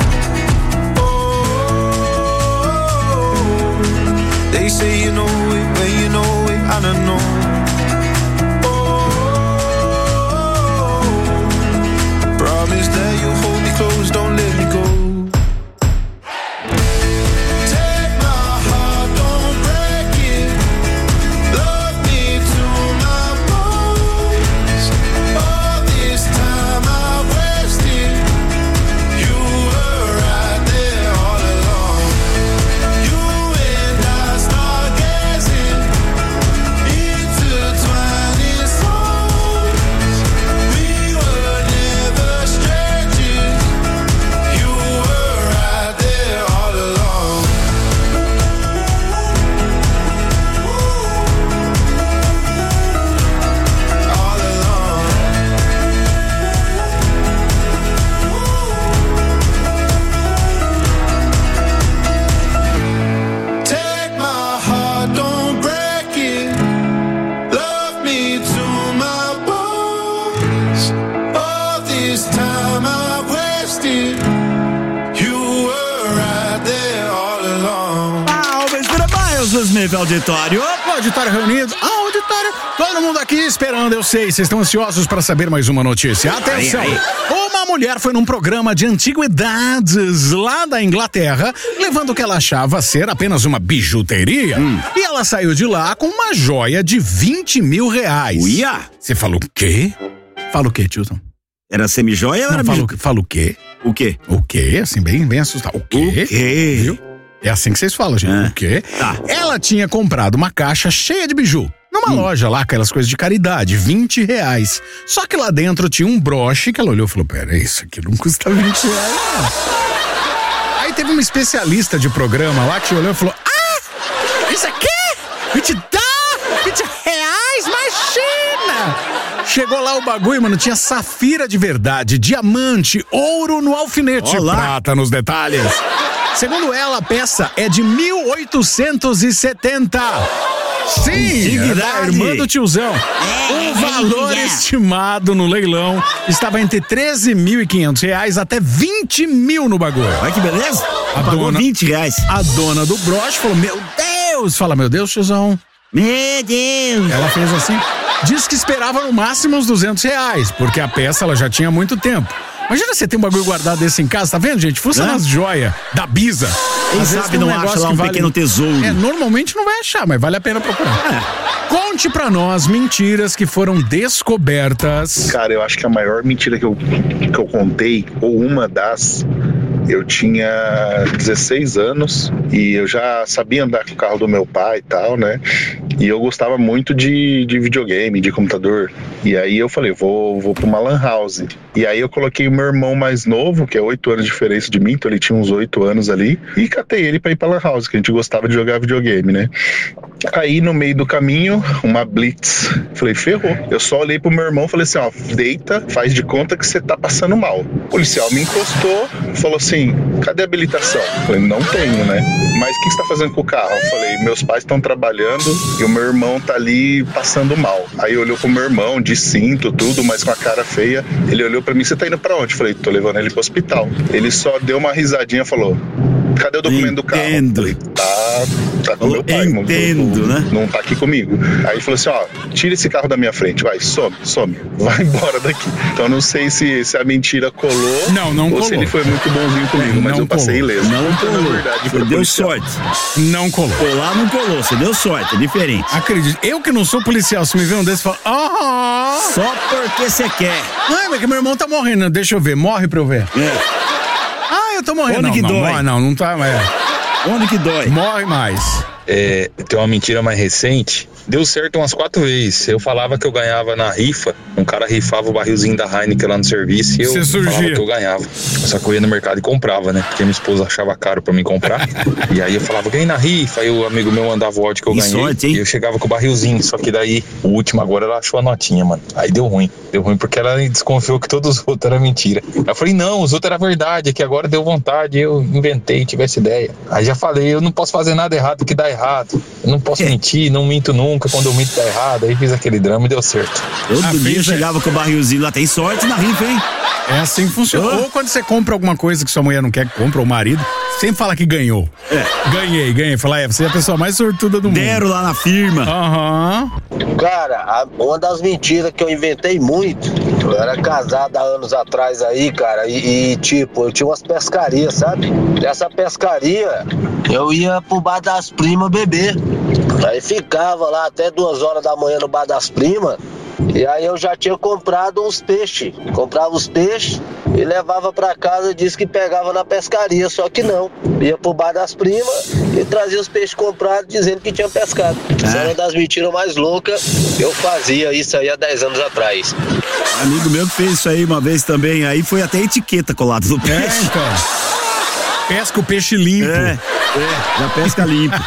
Oh, they say you know it when you know it, and I know. Oh, promise that you'll hold me close, don't let me go. Oi, auditório. O auditório reunido. Auditório. Todo mundo aqui esperando, eu sei. Vocês estão ansiosos para saber mais uma notícia. Atenção. Uma mulher foi num programa de antiguidades lá da Inglaterra, levando o que ela achava ser apenas uma bijuteria. E ela saiu de lá com uma joia de 20 mil reais. Uia! Você falou o quê? Fala o quê, Tilson? Era semijoia ou era bijuteria? Fala o quê? O quê? O quê? Assim, bem assustado. O quê? O quê? Viu? É assim que vocês falam, gente. O quê? Tá. Ela tinha comprado uma caixa cheia de biju. Numa loja lá, aquelas coisas de caridade, 20 reais. Só que lá dentro tinha um broche que ela olhou e falou, pera, isso aqui não custa 20 reais, não. Aí teve uma especialista de programa lá que olhou e falou, isso aqui? 20 reais? Imagina! Chegou lá o bagulho, mano, tinha safira de verdade, diamante, ouro no alfinete, prata nos detalhes. Segundo ela, a peça é de 1870. Sim, é da irmã do tiozão. O valor estimado no leilão estava entre 13.500 reais até 20 mil no bagulho. Olha que beleza. Pagou 20 reais. A dona do broche falou, meu Deus. Fala, meu Deus, tiozão. Meu Deus. Ela fez assim. Diz que esperava no máximo uns 200 reais, porque a peça ela já tinha muito tempo. Imagina você ter um bagulho guardado desse em casa, tá vendo, gente? Funciona nas joias da Bisa. Quem sabe não acha lá um pequeno tesouro. Normalmente não vai achar, mas vale a pena procurar. Conte pra nós mentiras que foram descobertas. Cara, eu acho que a maior mentira que eu contei, ou uma das... Eu tinha 16 anos e eu já sabia andar com o carro do meu pai e tal, né? E eu gostava muito de videogame, de computador. E aí eu falei, vou pra uma lan house. E aí eu coloquei o meu irmão mais novo, que é 8 anos de diferença de mim, então ele tinha uns 8 anos ali, e catei ele pra ir pra lan house, que a gente gostava de jogar videogame, né? Aí no meio do caminho, uma blitz. Falei, ferrou. Eu só olhei pro meu irmão e falei assim, ó, deita, faz de conta que você tá passando mal. O policial me encostou, falou assim, cadê a habilitação? Eu falei, não tenho, né? Mas o que você tá fazendo com o carro? Eu falei, meus pais estão trabalhando e o meu irmão tá ali passando mal. Aí olhou pro meu irmão, de cinto, tudo, mas com a cara feia. Ele olhou pra mim, você tá indo pra onde? Eu falei, tô levando ele pro hospital. Ele só deu uma risadinha e falou, cadê o documento do carro? Eu falei, tá com meu pai, não tá aqui comigo. Aí ele falou assim, ó, tira esse carro da minha frente, vai, some, vai embora daqui. Então eu não sei se a mentira colou, não ou colou. Se ele foi muito bonzinho comigo, mas eu passei ileso. Não colou, na verdade, você deu sorte. Não colou. Colar não colou, você deu sorte, é diferente. Acredito, eu que não sou policial, se me vê um desses, fala, só porque você quer. Ai, mas que meu irmão tá morrendo, deixa eu ver, morre pra eu ver. Eu tô morrendo. Onde que dói? Não tá, mas... Onde que dói? Morre mais. Tem uma mentira mais recente. Deu certo umas 4 vezes. Eu falava que eu ganhava na rifa. Um cara rifava o barrilzinho da Heineken lá no serviço e eu falava que eu ganhava. Só que eu ia no mercado e comprava, né? Porque minha esposa achava caro pra mim comprar. E aí eu falava, ganhei na rifa. Aí o amigo meu mandava o ódio que eu ganhei. Sorte, e eu chegava com o barrilzinho. Só que daí, o último agora, ela achou a notinha, mano. Aí deu ruim. Deu ruim porque ela desconfiou que todos os outros eram mentira. Aí eu falei, não, os outros eram verdade. É que agora deu vontade. Eu inventei, tivesse ideia. Aí já falei, eu não posso fazer nada errado que dá errado. Eu não posso mentir, não minto nunca. Quando eu minto dá errado. Aí fiz aquele drama e deu certo. Todo dia chegava com o barrilzinho lá. Tem sorte na rifa, hein? É assim que funciona. Ou quando você compra alguma coisa que sua mulher não quer que compra, ou o marido, sempre fala que ganhou. Ganhei. Fala, você é a pessoa mais sortuda do mundo. Deram lá na firma. Cara, uma das mentiras que eu inventei muito, eu era casado há anos atrás aí, cara, e tipo, eu tinha umas pescarias, sabe? Dessa pescaria, eu ia pro bar das primas beber. Aí ficava lá até 2 horas da manhã no bar das primas. E aí eu já tinha comprado uns peixes. Comprava os peixes e levava pra casa, disse que pegava na pescaria, só que não. Ia pro bar das primas e trazia os peixes comprados dizendo que tinha pescado. Isso era uma das mentiras mais loucas. Eu fazia isso aí há 10 anos atrás. Um amigo meu que fez isso aí uma vez também, aí foi até etiqueta colada no peixe. Então. Pesca o peixe limpo. Já pesca limpo.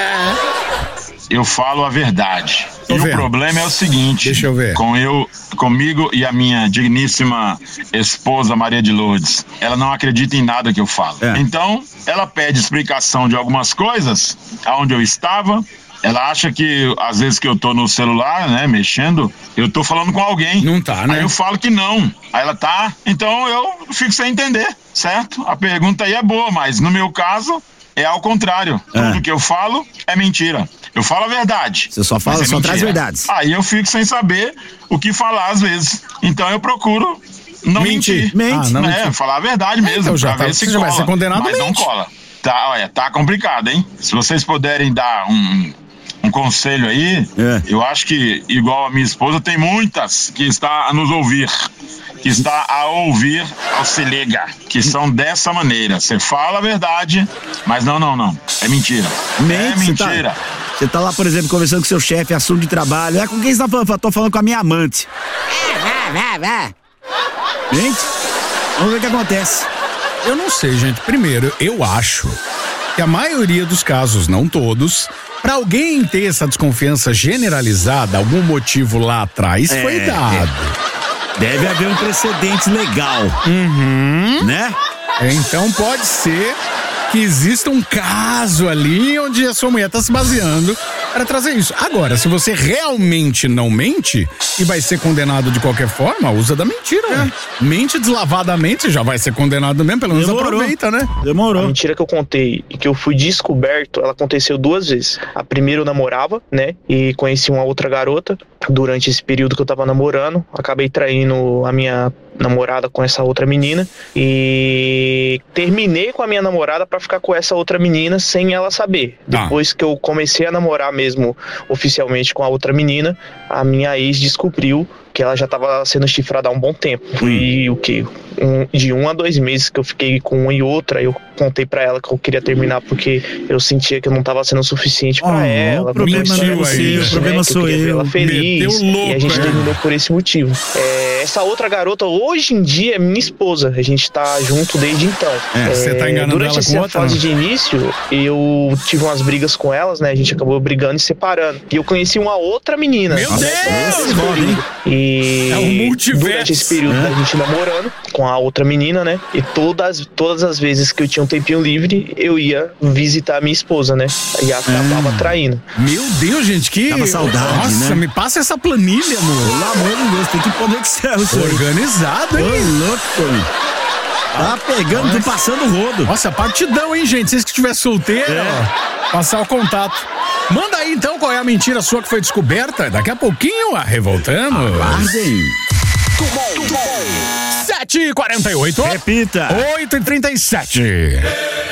Eu falo a verdade. Tô vendo. O problema é o seguinte. Deixa eu ver. Comigo e a minha digníssima esposa Maria de Lourdes, ela não acredita em nada que eu falo. Então, ela pede explicação de algumas coisas, aonde eu estava. Ela acha que, às vezes que eu tô no celular, né, mexendo, eu tô falando com alguém. Não tá, né? Aí eu falo que não. Aí ela tá. Então eu fico sem entender, certo? A pergunta aí é boa, mas no meu caso... é ao contrário. Tudo que eu falo é mentira. Eu falo a verdade. Você só fala, só traz verdades. Aí eu fico sem saber o que falar às vezes. Então eu procuro não mentir. Não mentir. Falar a verdade mesmo. Então já, ver se já vai ser condenado, mas não cola. Tá complicado, hein? Se vocês puderem dar um conselho aí, eu acho que, igual a minha esposa, tem muitas que está a nos ouvir, que está a ouvir ao Se Liga, que são dessa maneira. Você fala a verdade, mas não. É mentira. É mentira. Você tá lá, por exemplo, conversando com seu chefe, assunto de trabalho. Com quem você tá falando? Tô falando com a minha amante. Gente, vamos ver o que acontece. Eu não sei, gente. Primeiro, eu acho que a maioria dos casos, não todos, pra alguém ter essa desconfiança generalizada, algum motivo lá atrás foi dado. Deve haver um precedente legal. Né? Então pode ser que exista um caso ali onde a sua mulher tá se baseando para trazer isso. Agora, se você realmente não mente e vai ser condenado de qualquer forma, usa da mentira. Mente deslavadamente, já vai ser condenado mesmo, pelo menos aproveita, né? A mentira que eu contei e que eu fui descoberto, ela aconteceu 2 vezes. A primeira eu namorava, né? E conheci uma outra garota. Durante esse período que eu tava namorando, acabei traindo a minha namorada com essa outra menina e terminei com a minha namorada pra ficar com essa outra menina sem ela saber. Depois que eu comecei a namorar mesmo oficialmente com a outra menina, a minha ex descobriu que ela já estava sendo chifrada há um bom tempo. Foi o quê? De 1 a 2 meses que eu fiquei com uma e outra. Eu contei pra ela que eu queria terminar porque eu sentia que eu não estava sendo suficiente pra ela. O problema não é você, o problema sou eu. Ela feliz, e a gente terminou por esse motivo. Essa outra garota hoje em dia é minha esposa. A gente tá junto desde então. Você tá enganando durante ela com essa outra? fase de início, eu tive umas brigas com elas, né? A gente acabou brigando e separando. E eu conheci uma outra menina. Meu Deus! E é um multiverso. Durante esse período da gente namorando com a outra menina, né? E todas as vezes que eu tinha um tempinho livre, eu ia visitar a minha esposa, né? E acabava traindo. Meu Deus, gente, que... Tava saudade, Nossa, né? me passa essa planilha, amor. Pelo amor de Deus, tem que pôr no Excel isso aí. Organizado, hein? Ô, louco. Tá pegando, tô passando o rodo. Nossa, partidão, hein, gente? Se estiver solteiro, passar o contato. Manda aí, então, qual é a mentira sua que foi descoberta. Daqui a pouquinho, Revoltando. Aguardem. 7h48. Repita. 8h37.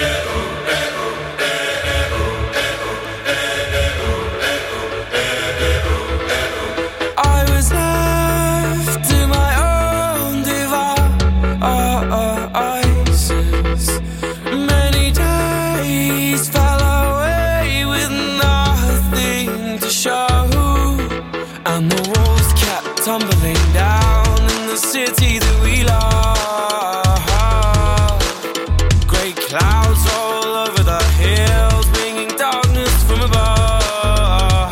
Tumbling down in the city that we love. Great clouds all over the hills, bringing darkness from above.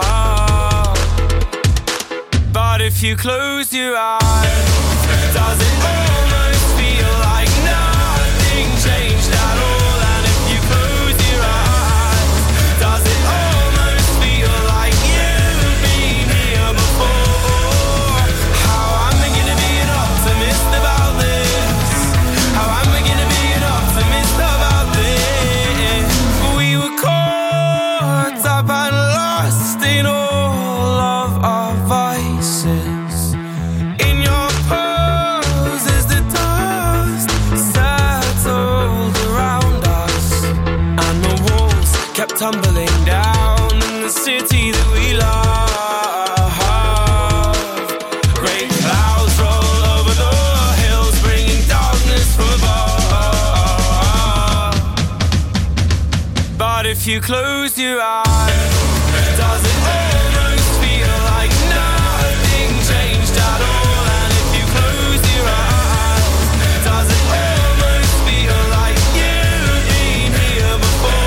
But if you close your eyes, does it almost feel like nothing changed at all? And if you close your eyes, does it almost feel like you've been here before? Tumbling down in the city that we love. Great clouds roll over the hills, bringing darkness from above. But if you close your eyes, does it almost feel like nothing changed at all? And if you close your eyes, does it almost feel like you've been here before?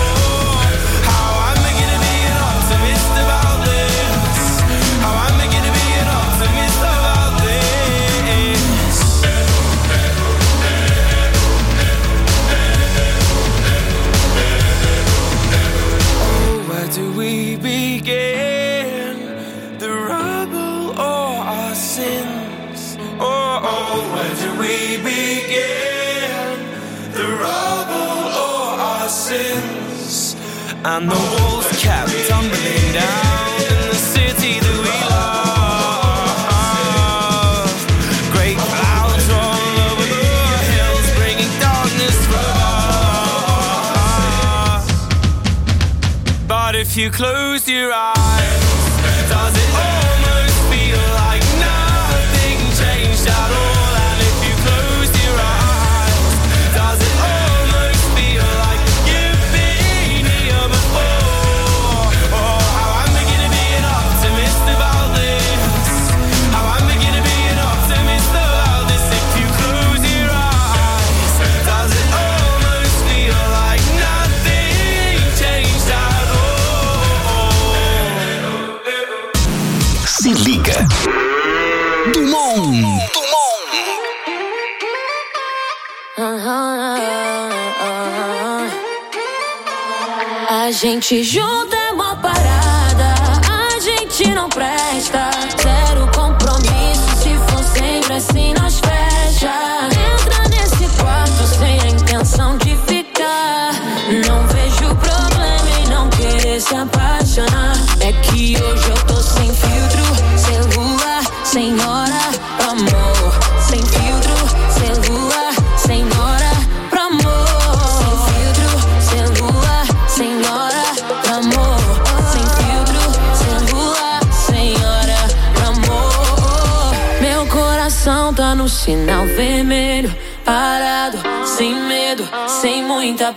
Do we begin the rubble or our sins? Oh, where do we begin the rubble or our sins? and the walls kept tumbling down in the city that we love. Great clouds all over the hills, bringing darkness from us. But if you close your eyes, does it almost feel like nothing changed at all? And if you close your eyes, does it almost feel like you've been here before? Oh, how I'm beginning to be an optimist about this. How I'm beginning to be an optimist about this. If you close your eyes, does it almost feel like nothing changed at all? Se liga. Dumont. A gente junta é uma parada, a gente não presta. Zero compromisso, se for sempre assim nós fecha. Entra nesse quarto sem a intenção de ficar. Não vejo problema em não querer se apaixonar. É que hoje eu tô sem filtro, sem lua, sem hora pro amor. Sem filtro, sem lua, sem hora pro amor. Sem filtro, sem lua, sem hora pro amor. Sem filtro, sem lua, sem hora pro amor. Meu coração tá no sinal vermelho, parado, sem medo, sem muita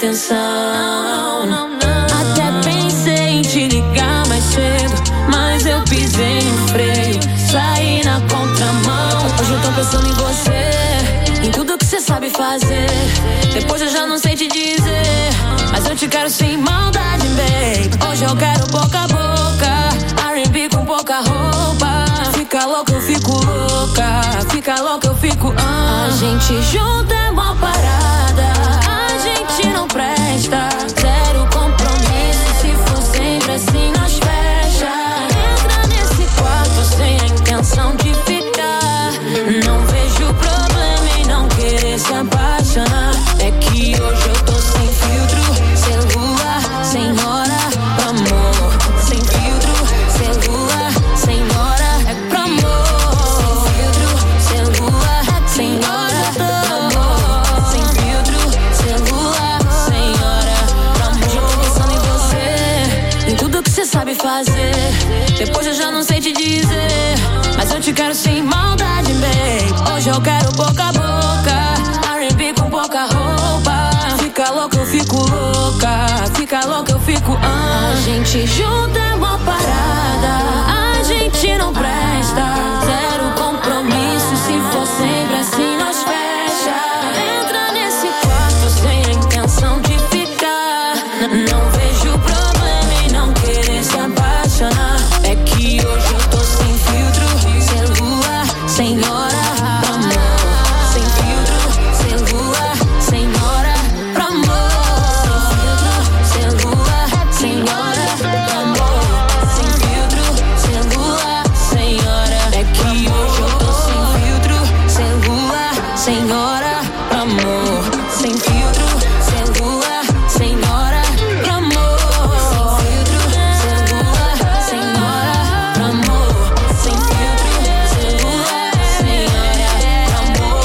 pretensão. Até pensei em te ligar mais cedo, mas eu pisei no freio, saí na contramão. Hoje eu tô pensando em você, em tudo que você sabe fazer. Depois eu já não sei te dizer, mas eu te quero sem maldade, babe. Hoje eu quero boca a boca, R&B com pouca roupa. Fica louca, eu fico louca, fica louca, eu fico. A gente junta é uma parada, a gente não presta. Zero compromisso, se for sempre assim nós fecha. Entra nesse quarto sem a intenção de ficar. Não vejo problema em não querer se apaixonar. É que hoje eu tô sem filtro, sem lua, sem hora pro amor. Sem filtro, sem lua, sem hora é pro amor. Sem filtro, sem lua, sem hora pro amor. Sem filtro, sem lua, sem hora pro amor. Já tô pensando em você, em tudo que você sabe fazer. Depois eu já não sei te dizer, mas eu te quero sem maldade, babe. Hoje eu quero boca a boca, R&B com pouca roupa. Fica louca, eu fico louca, fica louca, eu fico. A gente junta é uma parada, a gente não presta. Zero compromisso, se for sempre assim nós fecha. Entra nesse quarto sem a intenção de ficar. Não vejo problema em não querer se apaixonar. É que hoje eu tô sem filtro, sem lua, sem hora pro amor. Sem filtro, sem lua, sem hora pro amor. Sem filtro, sem lua, sem hora pro amor. Sem filtro, sem lua, sem hora. É que hoje eu tô sem filtro, sem lua, sem hora pro amor. Sem filtro, sem lua, sem hora pro amor. Sem filtro, sem lua, sem hora pro amor. Sem filtro, sem lua, sem hora pro amor.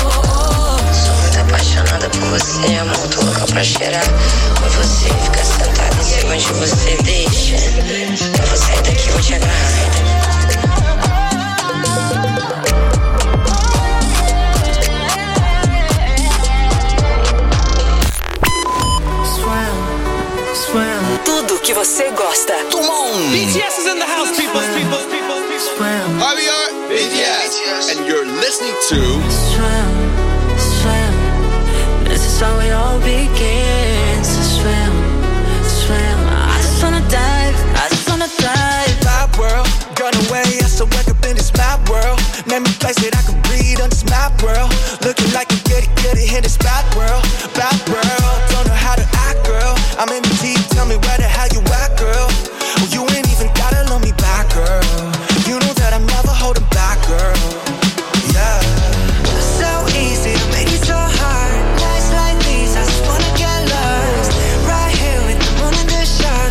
Sou muito apaixonada por você, amor, tô louca pra cheirar. Quando você fica sentada em cima de você, deixa. Eu vou sair daqui, vou te agarrar. Tudo que você gosta. Dumont. BTS is in the house, people. Hi, we are BTS, and you're listening to Swim, this is how it all begins. Swim, I just wanna dive. My world, gone away, I still wake up in this map world. Name a place that I can breathe on this map world. Looking like you get it in this bad world. Don't know how to act, girl. I'm in the deep, tell me where the hell you at, girl. Well, you ain't even gotta love me back, girl. You know that I'm never holding back, girl. Yeah. So easy to make it so hard. Nights like these, I just wanna get lost. Right here with the moon and the stars.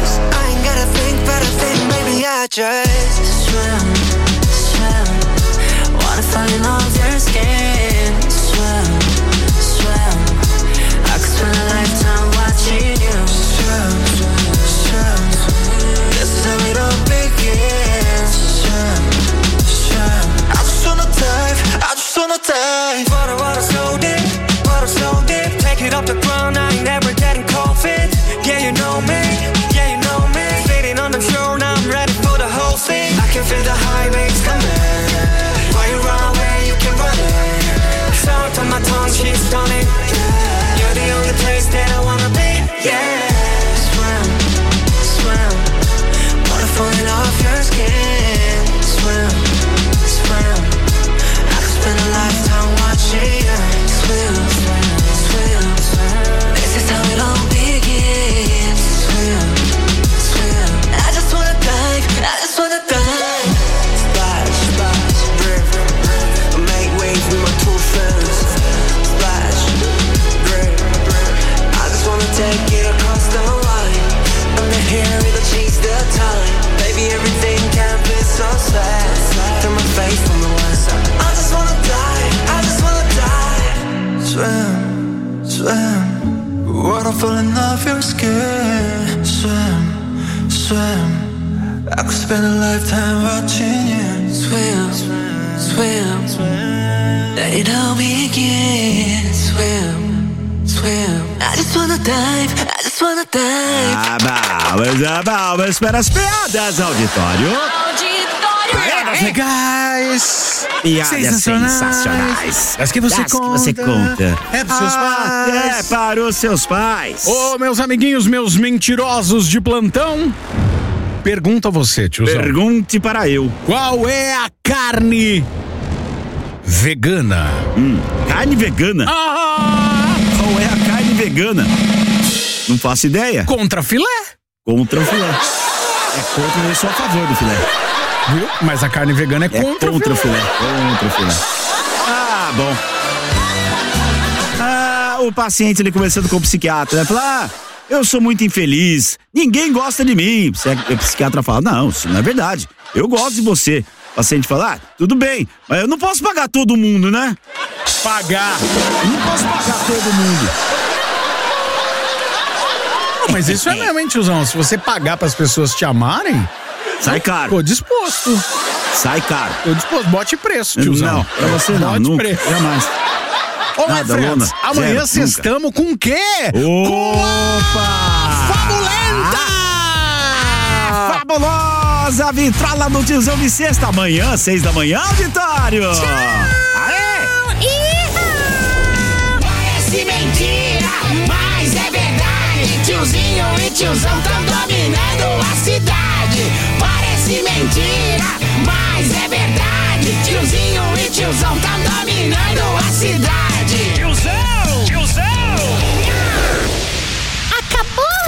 outfit. Yeah, you know me, yeah, you know me. Sitting on the throne, I'm ready for the whole thing. I can feel the high waves coming. While you run away, you can run it. Sound on my tongue, she's stunning. You're the only place that I wanna be. Yeah. Swim, swim. Water falling off your skin. Swim, swim. I could spend a lifetime watching you. Swim, swim, swim. This is how it all begins. Swim, swim. I just wanna dive. I just wanna dive. Splash, splash, river. Make waves with my two friends. Splash, river. I just wanna take it across the line. Under here, it'll change the time. Baby, everything can be so sad. Turn my face from the west. I just wanna die. I just wanna die. Swim, swim. Water falling off your skin. Swim, swim. I could spend a lifetime watching you. Swim, swim, swim. Let it all begin. Swim, swim. I just wanna dive. I just wanna dive. Vamos para as piadas, auditório. Piadas legais. Piadas sensacionais. As que você conta. É para os seus pais. É para os seus pais. Ô, meus amiguinhos, meus mentirosos de plantão. Pergunta a você, tiozão. Pergunte para eu. Qual é a carne vegana? Carne vegana? Qual é a carne vegana? Não faço ideia. Contra filé. Contra o filé. É contra, eu sou a favor do filé. Viu? Mas a carne vegana é contra o filé. Contra o filé. Ah, bom. O paciente ali conversando com o psiquiatra, né? Fala, eu sou muito infeliz, ninguém gosta de mim. O psiquiatra fala, não, isso não é verdade, eu gosto de você. O paciente fala, tudo bem, mas eu não posso pagar todo mundo, né? Pagar. Eu não posso pagar todo mundo. Mas isso é realmente, tiozão, se você pagar para as pessoas te amarem, sai caro. Tô disposto. Sai caro. Tô disposto, bote preço, tiozão. Não, pra você não, bote nunca, preço. jamais. Ô, my friends, amanhã sextamos com o quê? Opa! Fabulenta! Fabulosa vitrola do tiozão de sexta. Amanhã, 6 da manhã, auditório! Tchau! Aê! Parece mentira, mas é verdade. Tiozinho e tiozão tão dominando